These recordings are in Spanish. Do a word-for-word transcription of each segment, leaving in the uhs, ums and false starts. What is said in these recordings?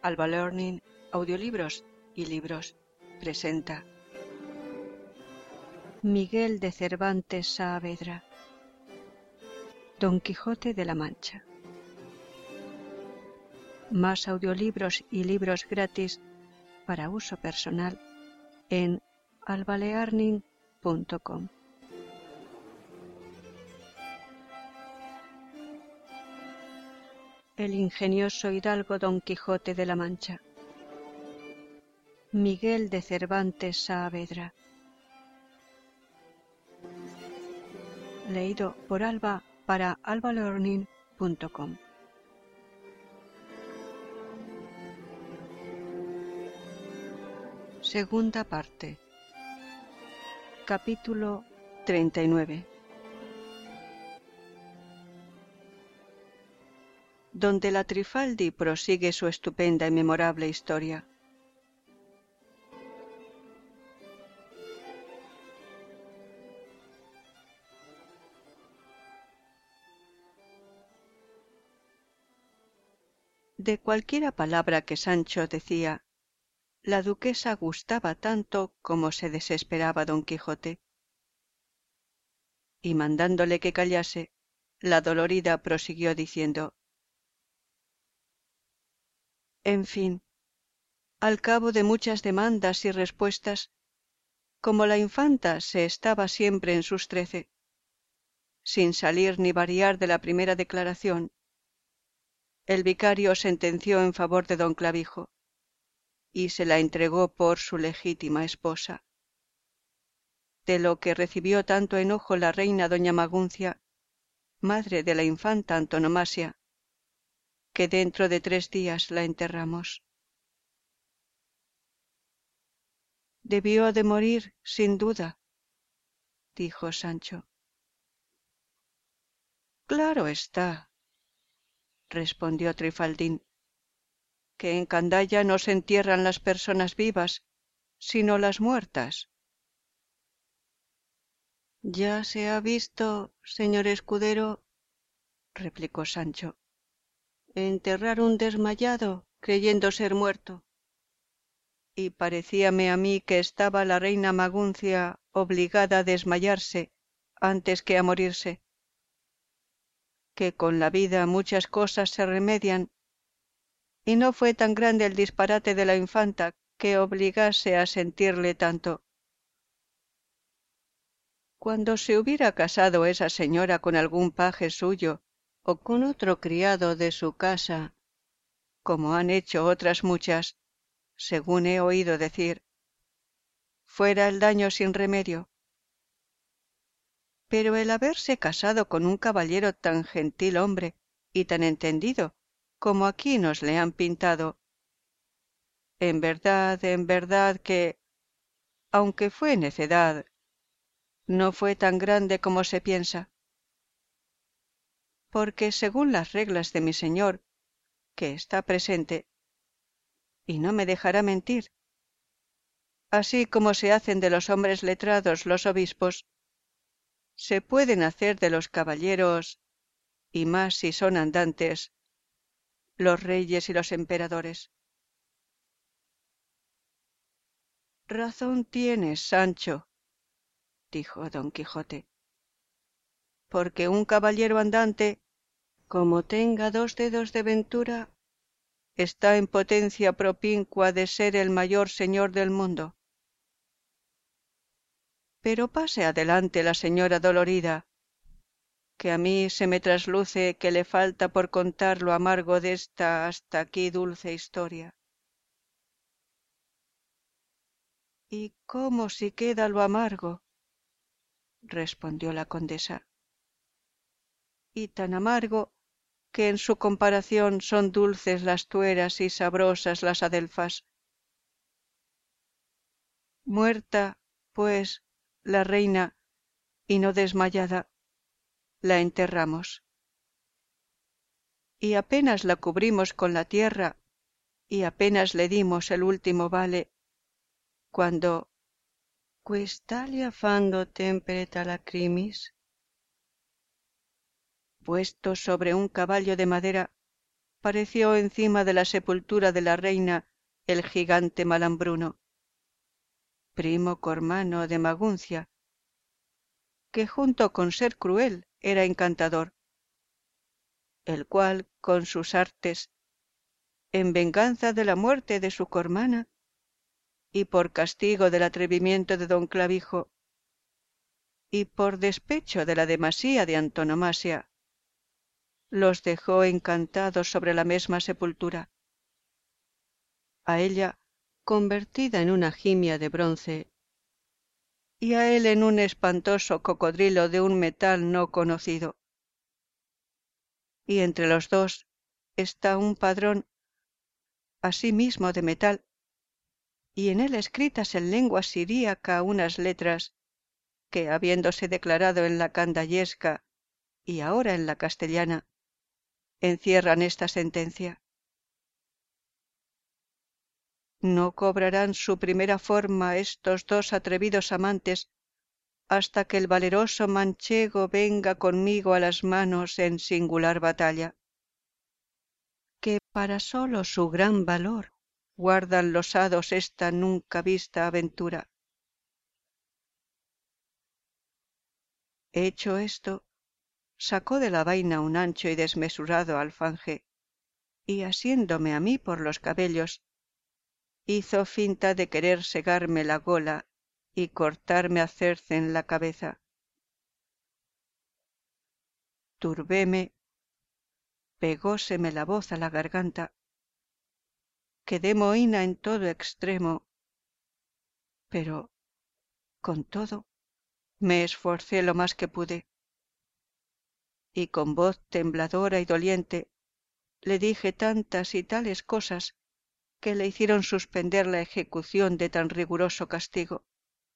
Alba Learning, Audiolibros y Libros presenta Miguel de Cervantes Saavedra, Don Quijote de la Mancha. Más audiolibros y libros gratis para uso personal en alba learning punto com. El ingenioso hidalgo Don Quijote de la Mancha, Miguel de Cervantes Saavedra. Leído por Alba para alba learning punto com. Segunda parte. Capítulo treinta y nueve. Donde la Trifaldi prosigue su estupenda y memorable historia. De cualquiera palabra que Sancho decía, la duquesa gustaba tanto como se desesperaba Don Quijote. Y mandándole que callase, la dolorida prosiguió diciendo: En fin, al cabo de muchas demandas y respuestas, como la infanta se estaba siempre en sus trece, sin salir ni variar de la primera declaración, el vicario sentenció en favor de don Clavijo, y se la entregó por su legítima esposa. De lo que recibió tanto enojo la reina doña Maguncia, madre de la infanta Antonomasia, que dentro de tres días la enterramos. Debió de morir, sin duda, dijo Sancho. Claro está, respondió Trifaldín, que en Candaya no se entierran las personas vivas, sino las muertas. Ya se ha visto, señor escudero, replicó Sancho, enterrar un desmayado creyendo ser muerto. Y parecíame a mí que estaba la reina Maguncia obligada a desmayarse antes que a morirse, que con la vida muchas cosas se remedian, y no fue tan grande el disparate de la infanta que obligase a sentirle tanto. Cuando se hubiera casado esa señora con algún paje suyo o con otro criado de su casa, como han hecho otras muchas, según he oído decir, fuera el daño sin remedio. Pero el haberse casado con un caballero tan gentil hombre y tan entendido como aquí nos le han pintado, en verdad, en verdad que, aunque fue necedad, no fue tan grande como se piensa. Porque según las reglas de mi señor, que está presente, y no me dejará mentir, así como se hacen de los hombres letrados los obispos, se pueden hacer de los caballeros, y más si son andantes, los reyes y los emperadores. Razón tienes, Sancho, dijo don Quijote, porque un caballero andante, como tenga dos dedos de ventura, está en potencia propincua de ser el mayor señor del mundo. Pero pase adelante la señora dolorida, que a mí se me trasluce que le falta por contar lo amargo de esta hasta aquí dulce historia. ¿Y cómo si queda lo amargo? Respondió la condesa. Y tan amargo que en su comparación son dulces las tueras y sabrosas las adelfas. Muerta, pues, la reina, y no desmayada, la enterramos. Y apenas la cubrimos con la tierra, y apenas le dimos el último vale, cuando «Questalia fando temperet lacrimis», puesto sobre un caballo de madera, apareció encima de la sepultura de la reina el gigante Malambruno, primo cormano de Maguncia, que junto con ser cruel era encantador, el cual con sus artes, en venganza de la muerte de su cormana y por castigo del atrevimiento de don Clavijo y por despecho de la demasía de antonomasia, los dejó encantados sobre la mesma sepultura, a ella convertida en una jimia de bronce y a él en un espantoso cocodrilo de un metal no conocido. Y entre los dos está un padrón asimismo de metal, y en él escritas en lengua siríaca unas letras que, habiéndose declarado en la candayesca y ahora en la castellana, encierran esta sentencia: no cobrarán su primera forma estos dos atrevidos amantes hasta que el valeroso manchego venga conmigo a las manos en singular batalla, que para solo su gran valor guardan los hados esta nunca vista aventura. Hecho esto, sacó de la vaina un ancho y desmesurado alfanje, y asiéndome a mí por los cabellos, hizo finta de querer segarme la gola y cortarme a cercen la cabeza. Turbéme, pegóseme la voz a la garganta, quedé mohína en todo extremo, pero, con todo, me esforcé lo más que pude, y con voz tembladora y doliente le dije tantas y tales cosas que le hicieron suspender la ejecución de tan riguroso castigo.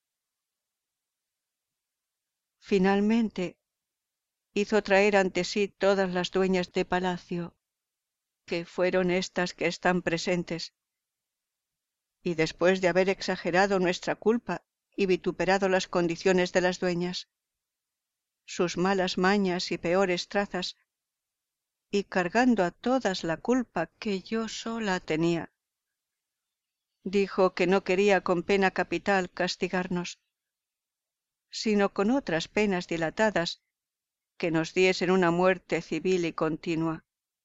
Finalmente hizo traer ante sí todas las dueñas de palacio, que fueron estas que están presentes, y después de haber exagerado nuestra culpa y vituperado las condiciones de las dueñas, sus malas mañas y peores trazas, y cargando a todas la culpa que yo sola tenía, dijo que no quería con pena capital castigarnos, sino con otras penas dilatadas que nos diesen una muerte civil y continua.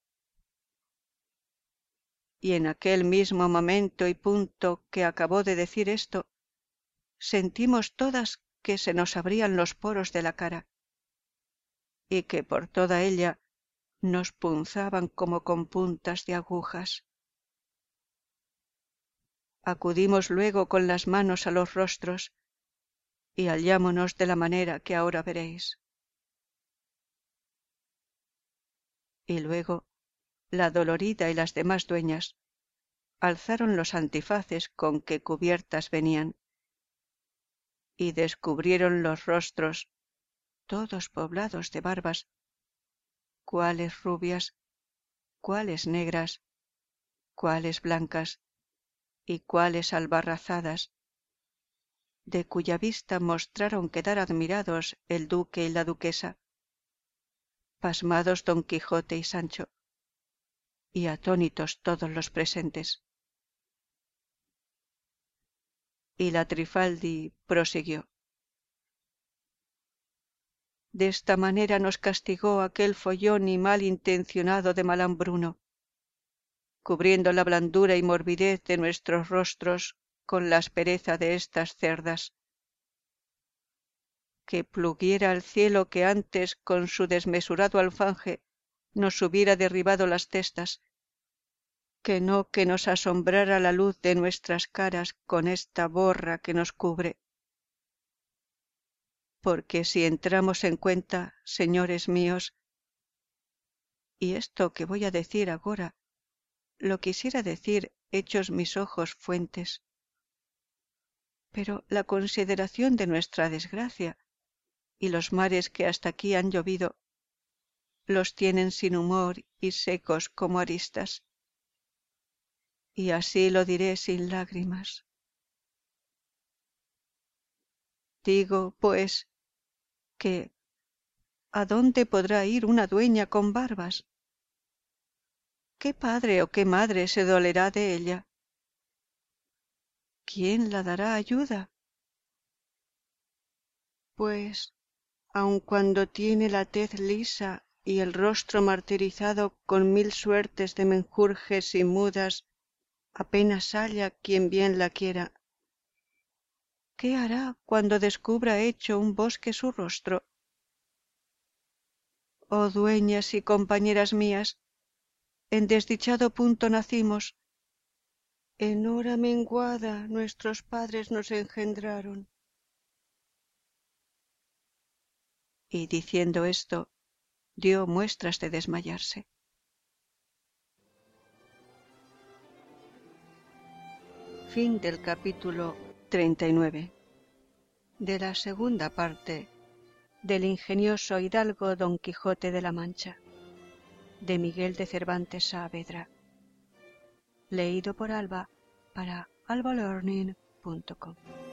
Y en aquel mismo momento y punto que acabó de decir esto, sentimos todas que se nos abrían los poros de la cara, y que por toda ella nos punzaban como con puntas de agujas. Acudimos luego con las manos a los rostros, y hallámonos de la manera que ahora veréis. Y luego la dolorida y las demás dueñas alzaron los antifaces con que cubiertas venían, y descubrieron los rostros todos poblados de barbas, cuáles rubias, cuáles negras, cuáles blancas y cuáles albarrazadas, de cuya vista mostraron quedar admirados el duque y la duquesa, pasmados don Quijote y Sancho, y atónitos todos los presentes. Y la Trifaldi prosiguió: de esta manera nos castigó aquel follón y mal intencionado de Malambruno, cubriendo la blandura y morbidez de nuestros rostros con la aspereza de estas cerdas. Que pluguiera al cielo que antes con su desmesurado alfanje nos hubiera derribado las testas, que no que nos asombrara la luz de nuestras caras con esta borra que nos cubre. Porque si entramos en cuenta, señores míos, y esto que voy a decir agora, lo quisiera decir hechos mis ojos fuentes, pero la consideración de nuestra desgracia y los mares que hasta aquí han llovido los tienen sin humor y secos como aristas, y así lo diré sin lágrimas. Digo, pues, que ¿a dónde podrá ir una dueña con barbas? ¿qué padre o qué madre se dolerá de ella? ¿Quién la dará ayuda? Pues, aun cuando tiene la tez lisa y el rostro martirizado con mil suertes de menjurjes y mudas, apenas halla quien bien la quiera. ¿Qué hará cuando descubra hecho un bosque su rostro? Oh dueñas y compañeras mías, en desdichado punto nacimos, en hora menguada nuestros padres nos engendraron. Y diciendo esto, dio muestras de desmayarse. Fin del capítulo treinta y nueve. De la segunda parte del ingenioso hidalgo Don Quijote de la Mancha, de Miguel de Cervantes Saavedra, leído por Alba para alba learning punto com.